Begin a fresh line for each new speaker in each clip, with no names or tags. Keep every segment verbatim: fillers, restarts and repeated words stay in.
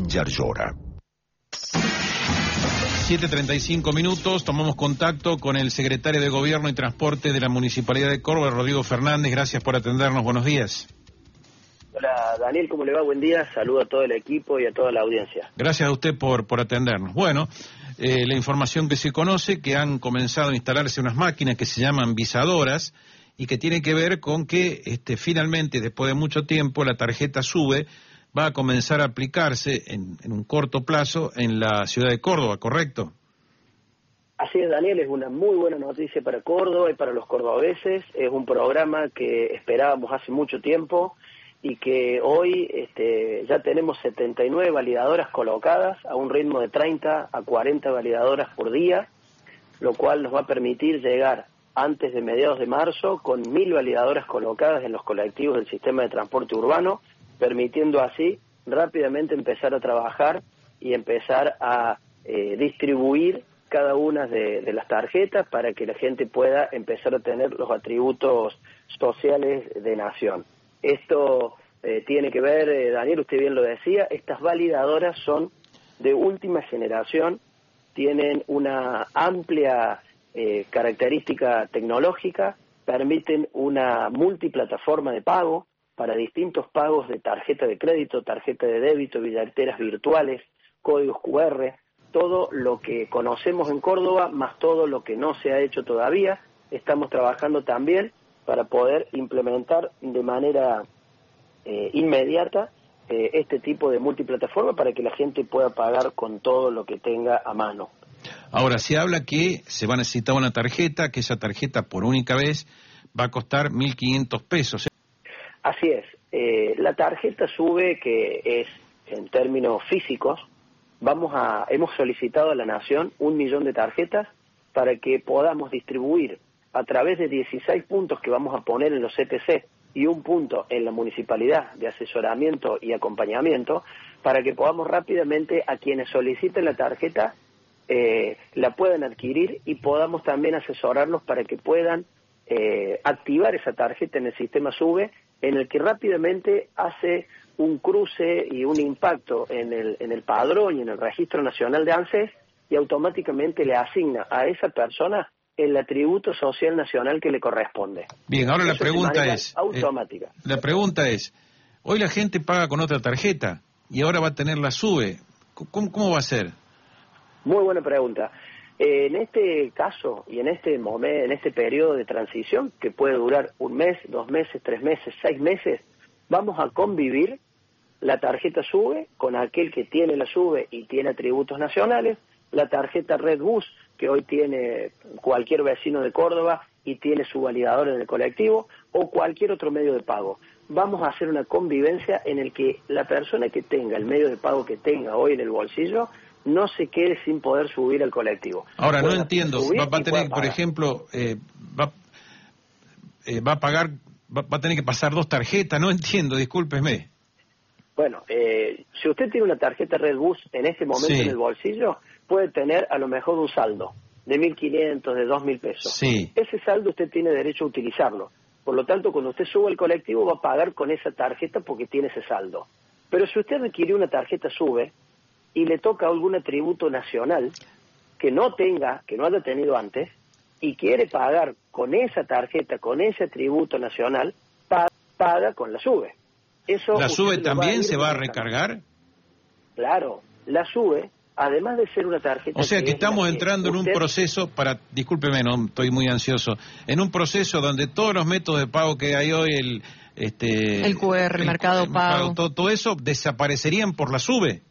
Yarlora.
siete treinta y cinco minutos, tomamos contacto con el secretario de Gobierno y Transporte de la Municipalidad de Córdoba, Rodrigo Fernández. Gracias por atendernos, buenos días.
Hola Daniel, ¿cómo le va? Buen día, saludo a todo el equipo y a toda la audiencia.
Gracias a usted por, por atendernos. Bueno, eh, la información que se conoce, que han comenzado a instalarse unas máquinas que se llaman visadoras y que tiene que ver con que este, finalmente, después de mucho tiempo, la tarjeta SUBE va a comenzar a aplicarse en, en un corto plazo en la ciudad de Córdoba, ¿correcto?
Así es, Daniel, es una muy buena noticia para Córdoba y para los cordobeses. Es un programa que esperábamos hace mucho tiempo y que hoy este, ya tenemos setenta y nueve validadoras colocadas a un ritmo de treinta a cuarenta validadoras por día, lo cual nos va a permitir llegar antes de mediados de marzo con mil validadoras colocadas en los colectivos del sistema de transporte urbano, permitiendo así rápidamente empezar a trabajar y empezar a eh, distribuir cada una de, de las tarjetas para que la gente pueda empezar a tener los atributos sociales de nación. Esto eh, tiene que ver, eh, Daniel, usted bien lo decía, estas validadoras son de última generación, tienen una amplia eh, característica tecnológica, permiten una multiplataforma de pago para distintos pagos de tarjeta de crédito, tarjeta de débito, billeteras virtuales, códigos cu erre, todo lo que conocemos en Córdoba, más todo lo que no se ha hecho todavía. Estamos trabajando también para poder implementar de manera eh, inmediata eh, este tipo de multiplataforma para que la gente pueda pagar con todo lo que tenga a mano.
Ahora, se habla que se va a necesitar una tarjeta, que esa tarjeta por única vez va a costar mil quinientos pesos.
Así es, eh, la tarjeta SUBE, que es en términos físicos, vamos a, hemos solicitado a la Nación un millón de tarjetas para que podamos distribuir a través de dieciséis puntos que vamos a poner en los C P C y un punto en la municipalidad de asesoramiento y acompañamiento, para que podamos rápidamente a quienes soliciten la tarjeta eh, la puedan adquirir y podamos también asesorarlos para que puedan eh, activar esa tarjeta en el sistema SUBE, en el que rápidamente hace un cruce y un impacto en el, en el padrón y en el registro nacional de ANSES y automáticamente le asigna a esa persona el atributo social nacional que le corresponde.
Bien, ahora
Eso
la pregunta es,
automática.
Eh, la pregunta es, hoy la gente paga con otra tarjeta y ahora va a tener la SUBE. ¿Cómo, cómo va a ser?
Muy buena pregunta. Eh, en este caso y en este momento, en este periodo de transición, que puede durar un mes, dos meses, tres meses, seis meses, vamos a convivir la tarjeta SUBE con aquel que tiene la SUBE y tiene atributos nacionales, la tarjeta Redbus, que hoy tiene cualquier vecino de Córdoba y tiene su validador en el colectivo, o cualquier otro medio de pago. Vamos a hacer una convivencia en el que la persona que tenga el medio de pago que tenga hoy en el bolsillo no se quede sin poder subir al colectivo.
Ahora,
Pueda
no entiendo, va, va a tener, por ejemplo, eh, va, eh, va a pagar, va, va a tener que pasar dos tarjetas, no entiendo, discúlpeme.
Bueno, eh, si usted tiene una tarjeta Redbus en este momento sí. en el bolsillo, puede tener a lo mejor un saldo de mil quinientos, de dos mil pesos.
Sí.
Ese saldo usted tiene derecho a utilizarlo. Por lo tanto, cuando usted sube al colectivo va a pagar con esa tarjeta porque tiene ese saldo. Pero si usted adquirió una tarjeta SUBE y le toca algún atributo nacional que no tenga, que no haya tenido antes, y quiere pagar con esa tarjeta, con ese atributo nacional, paga, paga con la SUBE. Eso
¿La SUBE también se va a recargar?
Claro, la SUBE, además de ser una tarjeta...
O sea que, que estamos
que
entrando
usted...
en un proceso, para, discúlpeme, no estoy muy ansioso, en un proceso donde todos los métodos de pago que hay hoy, el... Este,
el cu erre, el, Mercado el, Pago,
todo, todo eso desaparecerían por la SUBE.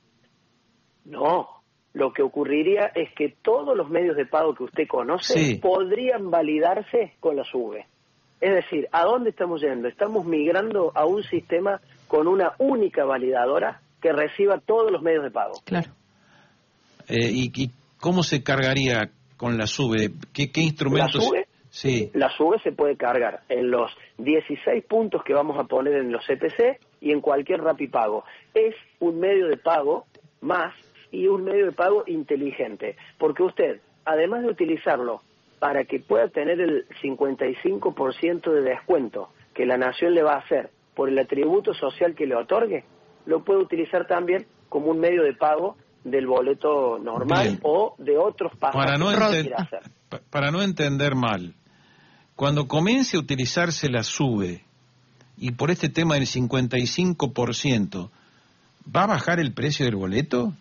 No, lo que ocurriría es que todos los medios de pago que usted conoce sí. podrían validarse con la SUBE. Es decir, ¿a dónde estamos yendo? Estamos migrando a un sistema con una única validadora que reciba todos los medios de pago.
Claro.
Eh, ¿y, ¿Y cómo se cargaría con la SUBE? ¿Qué, qué instrumentos?
¿La SUBE?
Sí.
La SUBE se puede cargar en los dieciséis puntos que vamos a poner en los C P C y en cualquier Rapipago. Es un medio de pago más y un medio de pago inteligente, porque usted, además de utilizarlo para que pueda tener el cincuenta y cinco por ciento de descuento que la Nación le va a hacer por el atributo social que le otorgue, lo puede utilizar también como un medio de pago del boleto normal
Bien.
o de otros pagos.
Para no, enten para no entender mal, cuando comience a utilizarse la SUBE, y por este tema del cincuenta y cinco por ciento, ¿va a bajar el precio del boleto?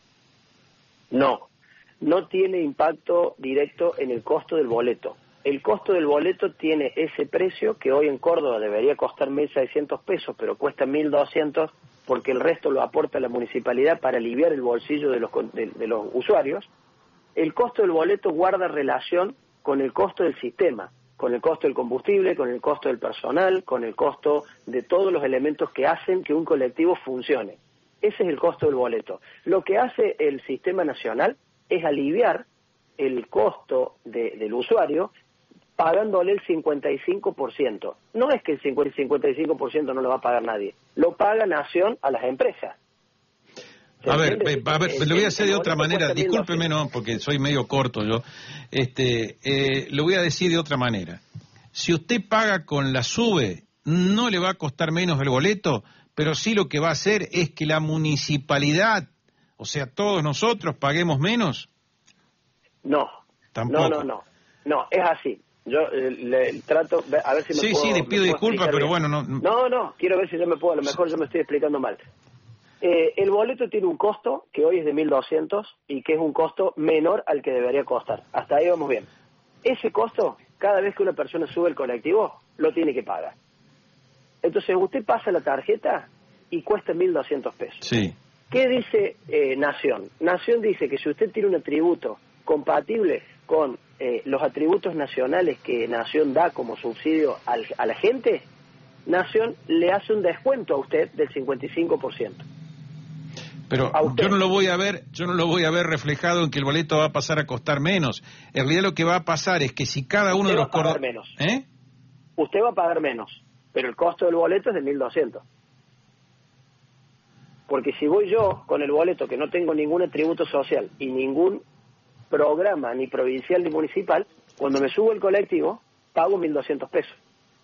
No, no tiene impacto directo en el costo del boleto. El costo del boleto tiene ese precio que hoy en Córdoba debería costar mil seiscientos pesos, pero cuesta mil doscientos porque el resto lo aporta la municipalidad para aliviar el bolsillo de los, de, de los usuarios. El costo del boleto guarda relación con el costo del sistema, con el costo del combustible, con el costo del personal, con el costo de todos los elementos que hacen que un colectivo funcione. Ese es el costo del boleto. Lo que hace el sistema nacional es aliviar el costo de, del usuario pagándole el cincuenta y cinco por ciento. No es que el cincuenta y cinco por ciento no lo va a pagar nadie, lo paga Nación a las empresas.
A ver, a ver, lo voy a hacer de otra manera, discúlpeme, no, porque soy medio corto yo, este, eh, lo voy a decir de otra manera. Si usted paga con la SUBE, no le va a costar menos el boleto, pero sí lo que va a hacer es que la municipalidad, o sea, todos nosotros, paguemos menos.
No,
tampoco.
No, no, no, no, es así. Yo eh, le trato, a ver si me
sí,
puedo...
Sí, sí, le pido disculpas, pero bueno, no...
No, no, quiero ver si yo me puedo, a lo mejor yo me estoy explicando mal. Eh, el boleto tiene un costo que hoy es de mil doscientos y que es un costo menor al que debería costar. Hasta ahí vamos bien. Ese costo, cada vez que una persona sube el colectivo, lo tiene que pagar. Entonces usted pasa la tarjeta y cuesta mil doscientos pesos.
Sí.
¿Qué dice eh, Nación? Nación dice que si usted tiene un atributo compatible con eh, los atributos nacionales que Nación da como subsidio al, a la gente, Nación le hace un descuento a usted del cincuenta y cinco por ciento.
Pero yo no lo voy a ver, yo no lo voy a ver reflejado en que el boleto va a pasar a costar menos. En realidad lo que va a pasar es que si cada uno
usted
de los
va a pagar menos.
¿Eh?
Usted va a pagar menos, pero el costo del boleto es de mil doscientos. Porque si voy yo con el boleto que no tengo ningún atributo social y ningún programa, ni provincial ni municipal, cuando me subo el colectivo, pago mil doscientos pesos.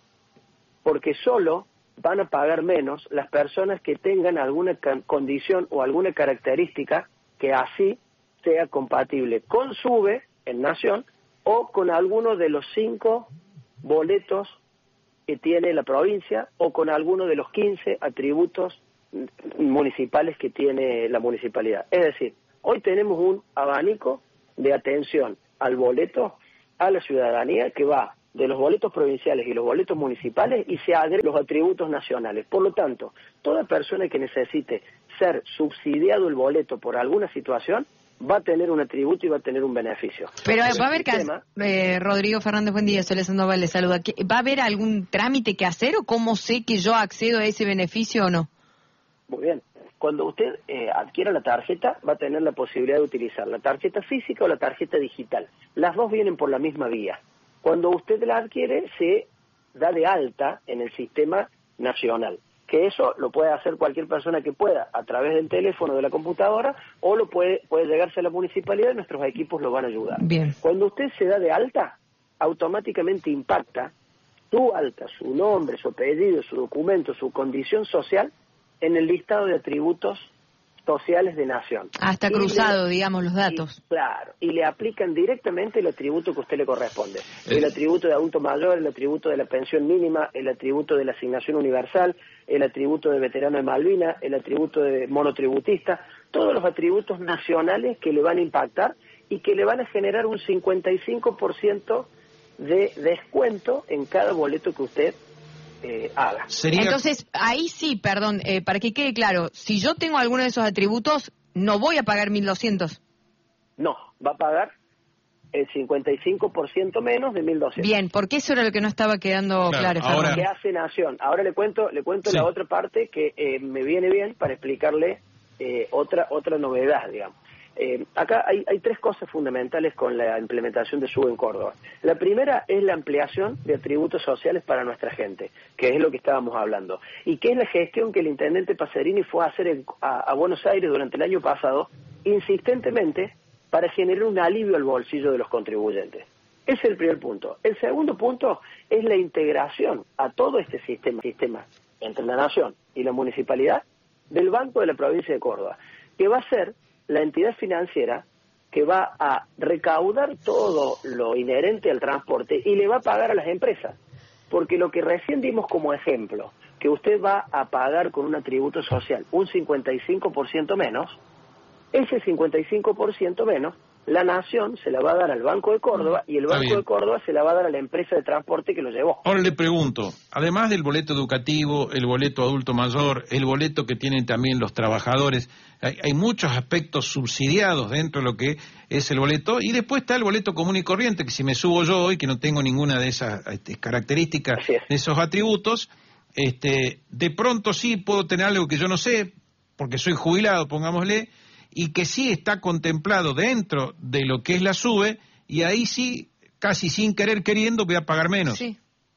Porque solo van a pagar menos las personas que tengan alguna condición o alguna característica que así sea compatible con SUBE en Nación o con alguno de los cinco boletos que tiene la provincia o con alguno de los quince atributos municipales que tiene la municipalidad. Es decir, hoy tenemos un abanico de atención al boleto a la ciudadanía que va de los boletos provinciales y los boletos municipales y se agregan los atributos nacionales. Por lo tanto, toda persona que necesite ser subsidiado el boleto por alguna situación va a tener un atributo y va a tener un beneficio.
Pero va a haber, sistema, eh, Rodrigo Fernández, buen día, Soledad Sandoval le saluda. ¿Va a haber algún trámite que hacer o cómo sé que yo accedo a ese beneficio o no?
Muy bien. Cuando usted eh, adquiera la tarjeta, va a tener la posibilidad de utilizar la tarjeta física o la tarjeta digital. Las dos vienen por la misma vía. Cuando usted la adquiere, se da de alta en el sistema nacional. Que eso lo puede hacer cualquier persona que pueda, a través del teléfono, de la computadora, o lo puede, puede llegarse a la municipalidad y nuestros equipos lo van a ayudar.
Bien.
Cuando usted se da de alta, automáticamente impacta su alta, su nombre, su apellido, su documento, su condición social, en el listado de atributos sociales de Nación.
Hasta y cruzado, le, digamos, los datos.
Y, claro, y le aplican directamente el atributo que a usted le corresponde. Eh. El atributo de adulto mayor, el atributo de la pensión mínima, el atributo de la asignación universal, el atributo de veterano de Malvinas, el atributo de monotributista, todos los atributos nacionales que le van a impactar y que le van a generar un cincuenta y cinco por ciento de descuento en cada boleto que usted Eh, haga.
¿Sería... Entonces, ahí sí, perdón, eh, para que quede claro, si yo tengo alguno de esos atributos, no voy a pagar mil doscientos.
No, va a pagar el cincuenta y cinco por ciento menos de mil doscientos.
Bien, porque eso era lo que no estaba quedando claro. claro
ahora... ¿Qué hace Nación? Ahora le cuento le cuento sí. la otra parte que eh, me viene bien para explicarle eh, otra otra novedad, digamos. Eh, acá hay, hay tres cosas fundamentales con la implementación de SUBE en Córdoba. La primera es la ampliación de atributos sociales para nuestra gente, que es lo que estábamos hablando, y que es la gestión que el intendente Pacerini fue a hacer en, a, a Buenos Aires durante el año pasado, insistentemente, para generar un alivio al bolsillo de los contribuyentes. Ese es el primer punto. El segundo punto es la integración a todo este sistema, sistema entre la Nación y la municipalidad del Banco de la Provincia de Córdoba. que va a ser la entidad financiera que va a recaudar todo lo inherente al transporte y le va a pagar a las empresas. Porque lo que recién dimos como ejemplo, que usted va a pagar con un atributo social un cincuenta y cinco por ciento menos, ese cincuenta y cinco por ciento menos, la Nación se la va a dar al Banco de Córdoba y el Banco de Córdoba se la va a dar a la empresa de transporte que lo llevó.
Ahora le pregunto, además del boleto educativo, el boleto adulto mayor, el boleto que tienen también los trabajadores, hay, hay muchos aspectos subsidiados dentro de lo que es el boleto, y después está el boleto común y corriente, que si me subo yo hoy, que no tengo ninguna de esas este, características, de esos atributos, este, de pronto sí puedo tener algo que yo no sé, porque soy jubilado, pongámosle, y que sí está contemplado dentro de lo que es la SUBE, y ahí sí, casi sin querer queriendo, voy a pagar menos.
Sí.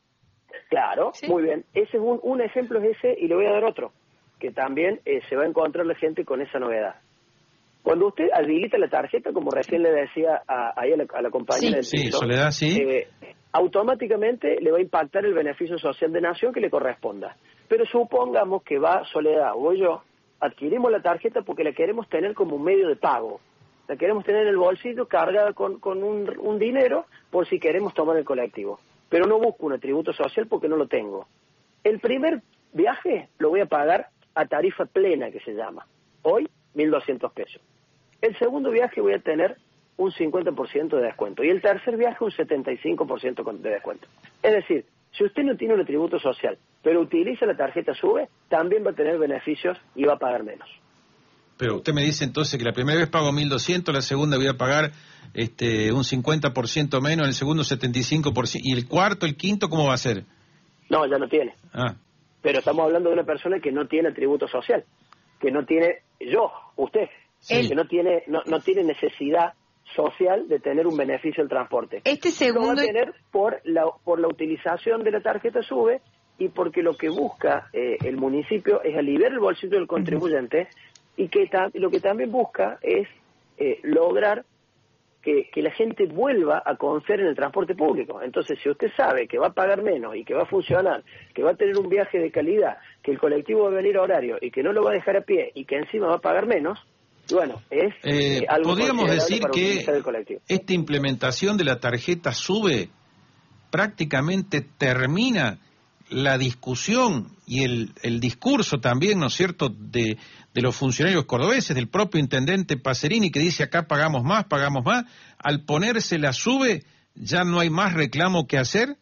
Claro, sí. Muy bien. Ese es un, un ejemplo es ese, y le voy a dar otro, que también eh, se va a encontrar la gente con esa novedad. Cuando usted habilita la tarjeta, como recién le decía a, a, la, a la compañera
sí,
del
piso, sí, Soledad, sí.
Eh, automáticamente le va a impactar el beneficio social de Nación que le corresponda. Pero supongamos que va Soledad o yo, adquirimos la tarjeta porque la queremos tener como un medio de pago. La queremos tener en el bolsillo cargada con, con un, un dinero por si queremos tomar el colectivo. Pero no busco un atributo social porque no lo tengo. El primer viaje lo voy a pagar a tarifa plena, que se llama. Hoy, mil doscientos pesos. El segundo viaje voy a tener un cincuenta por ciento de descuento. Y el tercer viaje un setenta y cinco por ciento de descuento. Es decir, si usted no tiene un atributo social, pero utiliza la tarjeta SUBE, también va a tener beneficios y va a pagar menos.
Pero usted me dice entonces que la primera vez pago mil doscientos, la segunda voy a pagar este un cincuenta por ciento menos, el segundo setenta y cinco por ciento, y el cuarto, el quinto, ¿cómo va a ser?
No, ya no tiene.
Ah.
Pero estamos hablando de una persona que no tiene atributo social, que no tiene, yo, usted, sí. que no tiene, no, no tiene necesidad social de tener un beneficio del transporte.
Este segundo...
Lo va a tener por la, por la utilización de la tarjeta SUBE y porque lo que busca eh, el municipio es aliviar el bolsillo del contribuyente uh-huh. y que ta- lo que también busca es eh, lograr que, que la gente vuelva a confiar en el transporte público. Entonces, si usted sabe que va a pagar menos y que va a funcionar, que va a tener un viaje de calidad, que el colectivo va a venir a horario y que no lo va a dejar a pie y que encima va a pagar menos, bueno, es
eh,
eh, algo
podríamos decir que
el
esta implementación de la tarjeta SUBE prácticamente termina la discusión y el, el discurso también, ¿no es cierto?, de, de los funcionarios cordobeses, del propio intendente Pacerini, que dice acá pagamos más, pagamos más. Al ponerse la SUBE, ¿ya no hay más reclamo que hacer?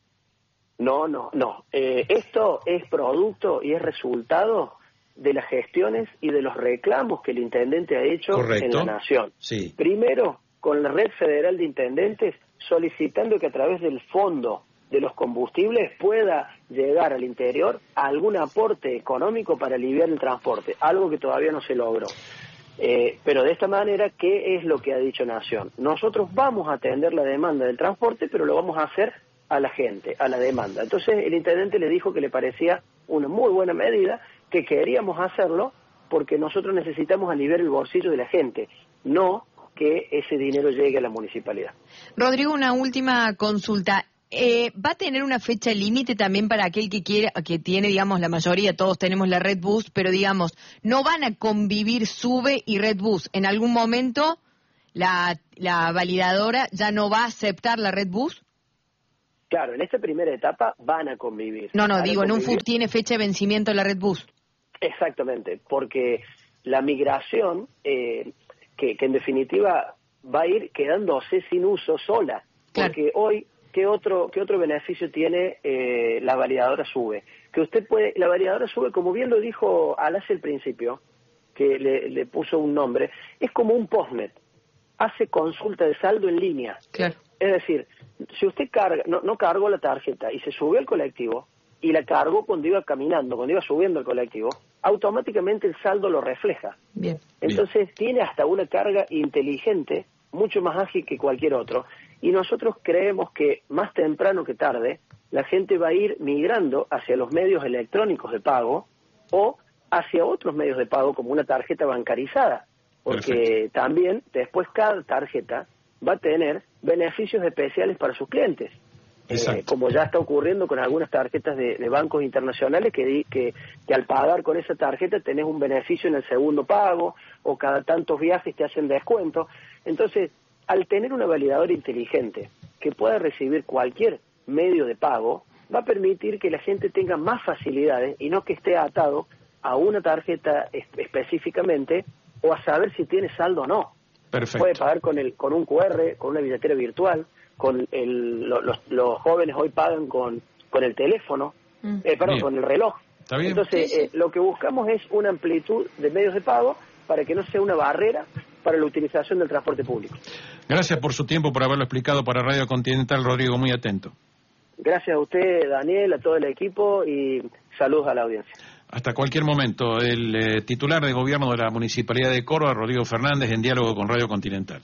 No, no, no. Eh, esto es producto y es resultado de las gestiones y de los reclamos que el intendente ha hecho
Correcto.
en la Nación.
Sí.
Primero, con la Red Federal de Intendentes, solicitando que a través del fondo de los combustibles pueda llegar al interior algún aporte económico para aliviar el transporte, algo que todavía no se logró. Eh, pero de esta manera, ¿qué es lo que ha dicho Nación? Nosotros vamos a atender la demanda del transporte, pero lo vamos a hacer a la gente, a la demanda. Entonces el intendente le dijo que le parecía una muy buena medida, que queríamos hacerlo porque nosotros necesitamos aliviar el bolsillo de la gente, no que ese dinero llegue a la municipalidad.
Rodrigo, una última consulta. Eh, ¿Va a tener una fecha límite también para aquel que quiere, que tiene, digamos, la mayoría, todos tenemos la Redbus, pero digamos, no van a convivir SUBE y Redbus? ¿En algún momento la, la validadora ya no va a aceptar la Redbus?
Claro, en esta primera etapa van a convivir.
No, no,
van
digo, en un futuro tiene fecha de vencimiento la Redbus.
Exactamente, porque la migración, eh, que, que en definitiva va a ir quedándose sin uso sola, porque claro. hoy, ¿qué otro qué otro beneficio tiene eh, la validadora SUBE? Que usted puede, la validadora SUBE, como bien lo dijo Alas al principio, que le, le puso un nombre, es como un postnet, hace consulta de saldo en línea.
Claro.
Es decir, si usted carga, no, no cargó la tarjeta y se subió al colectivo, y la cargó cuando iba caminando, cuando iba subiendo el colectivo, automáticamente el saldo lo refleja.
Bien.
Entonces Bien. tiene hasta una carga inteligente, mucho más ágil que cualquier otro, y nosotros creemos que más temprano que tarde, la gente va a ir migrando hacia los medios electrónicos de pago o hacia otros medios de pago como una tarjeta bancarizada, porque Perfecto. también después cada tarjeta va a tener beneficios especiales para sus clientes. Eh, como ya está ocurriendo con algunas tarjetas de, de bancos internacionales que, di, que, que al pagar con esa tarjeta tenés un beneficio en el segundo pago, o cada tantos viajes te hacen descuento. Entonces, al tener una validadora inteligente que pueda recibir cualquier medio de pago, va a permitir que la gente tenga más facilidades y no que esté atado a una tarjeta específicamente o a saber si tiene saldo o no.
Perfecto.
Puede pagar con el con un cu erre, con una billetera virtual, con el, lo, los, los jóvenes hoy pagan con, con el teléfono, mm. eh, perdón, bien. con el reloj.
¿Está bien?
Entonces,
sí, sí.
Eh, lo que buscamos es una amplitud de medios de pago para que no sea una barrera para la utilización del transporte público.
Gracias por su tiempo, por haberlo explicado para Radio Continental, Rodrigo, muy atento.
Gracias a usted, Daniel, a todo el equipo y saludos a la audiencia.
Hasta cualquier momento, el eh, titular de gobierno de la Municipalidad de Córdoba, Rodrigo Fernández, en diálogo con Radio Continental.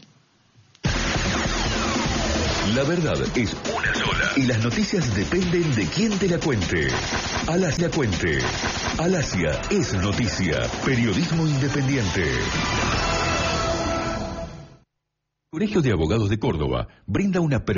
La verdad es una sola y las noticias dependen de quién te la cuente. Alasia Cuente. Alasia es noticia. Periodismo independiente. Colegio de Abogados de Córdoba brinda una